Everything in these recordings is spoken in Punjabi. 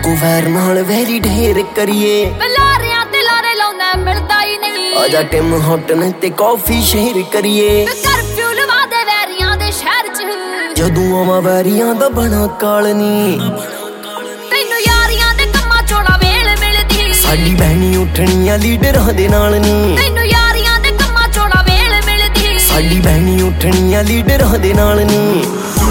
ਇੱਕੋ ਵੈਰ ਨਾਲ ਵੈਰੀ ਢੇਰ ਕਰੀਏ। ਲਾਰਿਆਂ ਤੇ ਲਾਰੇ ਲਾਉਣਾ ਮਿਲਦਾ ਹੀ ਨਹੀਂ। ਆਜਾ ਟਿਮ ਹੌਟਨ ਤੇ ਕਾਫੀ ਸ਼ੇਅਰ ਕਰੀਏ। ਕਰਫਿਊ ਲਵਾ ਦੇ ਵੈਰੀਆਂ ਦੇ ਸ਼ਹਿਰ ਚ। ਜਦੋਂ ਆਵਾਂ ਵੈਰੀਆਂ ਦਾ ਬਣਾ ਕਾਲਨੀ। ਤੈਨੂੰ ਯਾਰੀਆਂ ਦੇ ਕੰਮਾਂ ਚੋਂ ਵੇਲ ਮਿਲਦੀ। ਸਾਡੀ ਬਹਿਣੀ ਉੱਠਣੀਆਂ ਲੀਡਰਾਂ ਦੇ ਨਾਲ ਨੀ। ਤੈਨੂੰ ਯਾਰੀਆਂ ਦੇ ਕੰਮਾਂ ਚੋਂ ਵੇਲ ਮਿਲਦੀ। ਸਾਡੀ ਬਹਿਣੀ ਉੱਠਣੀਆਂ ਲੀਡਰਾਂ ਦੇ ਨਾਲ ਨੀ।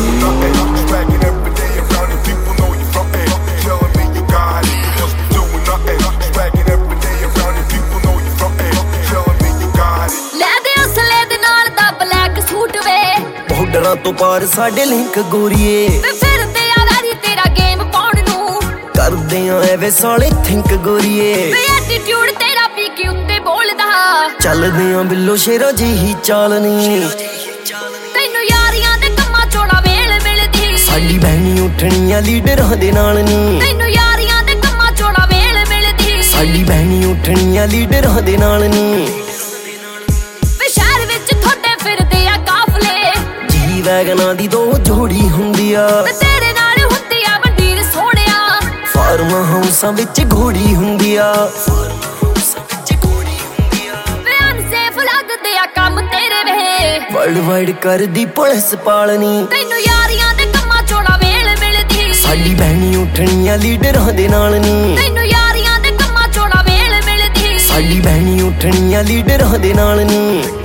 ਬਾਰਡਰਾਂ ਤੋਂ ਪਾਰ ਸਾਡੇ ਲਿੰਕ ਗੋਰੀਏ। ਫਿਰਦੇ ਆ ਵੈਰੀ ਤੇਰਾ ਗੇਮ ਪਾਉਣ ਨੂੰ। ਕਰਦੇ ਆ ਐਵੇਂ ਸਾਲੇ ਥਿੰਕ ਗੋਰੀਏ। ਐਟੀਟਿਊਡ ਤੇਰਾ ਪੀਕੀ ਉੱਤੇ ਬੋਲਦਾ। ਚੱਲਦੇ ਆ ਬਿੱਲੋ ਸ਼ੇਰਾਂ ਜਿਹੀ ਚਾਲਨੀ। ਤੈਨੂੰ ਯਾਰੀਆਂ ਦੇ ਕੰਮਾਂ ਚੋਂ ਵੇਲ ਮਿਲਦੀ। ਸਾਡੀ ਬਹਿਣੀ ਉੱਠਣੀਆਂ ਲੀਡਰਾਂ ਦੇ ਨਾਲ ਨੀ। ਤੈਨੂੰ ਯਾਰੀਆਂ ਦੇ ਕੰਮਾਂ ਚੋਂ ਵੇਲ ਮਿਲਦੀ। ਸਾਡੀ ਬਹਿਣੀ ਉੱਠਣੀਆਂ ਲੀਡਰਾਂ ਦੇ ਨਾਲ ਨੀ। ਸ਼ਹਿਰ ਵਿੱਚ ਤੁਹਾਡੇ ਫਿਰਦੇ ਆ ਕਾਫਲੇ। ਜੀ ਵੈਗਨਾਂ ਦੀ ਦੋ ਜੋੜੀ ਹੁੰਦੀ ਆ। ਤੇਰੇ ਨਾਲ ਹੁੰਦੀ ਆ ਮੰਡੀਰ ਸੋਹਣਿਆ। ਫਾਰਮ ਹਾਊਸਾਂ ਵਿੱਚ ਘੋੜੀ ਹੁੰਦੀ ਆ। ਅਨਸੇਫ ਲੱਗਦੇ ਆ ਕੰਮ ਤੇਰੇ ਵੇ। ਵਰਲਡ ਵਾਈਡ ਕਰਦੀ ਪੁਲਿਸ ਪਾਲਣੀ। ਤੈਨੂੰ ਯਾਰੀਆਂ ਦੇ ਕੰਮਾਂ ਚੋਂ ਵੇਲ ਮਿਲਦੀ। ਸਾਡੀ ਬਹਿਣੀ ਉੱਠਣੀਆਂ ਲੀਡਰਾਂ ਦੇ ਨਾਲ ਨੀ। ਤੈਨੂੰ ਯਾਰੀਆਂ ਦੇ ਕੰਮਾਂ ਚੋਂ ਵੇਲ ਮਿਲਦੀ। ਸਾਡੀ ਬਹਿਣੀ ਉੱਠਣੀਆਂ ਲੀਡਰਾਂ ਦੇ ਨਾਲ ਨੀ।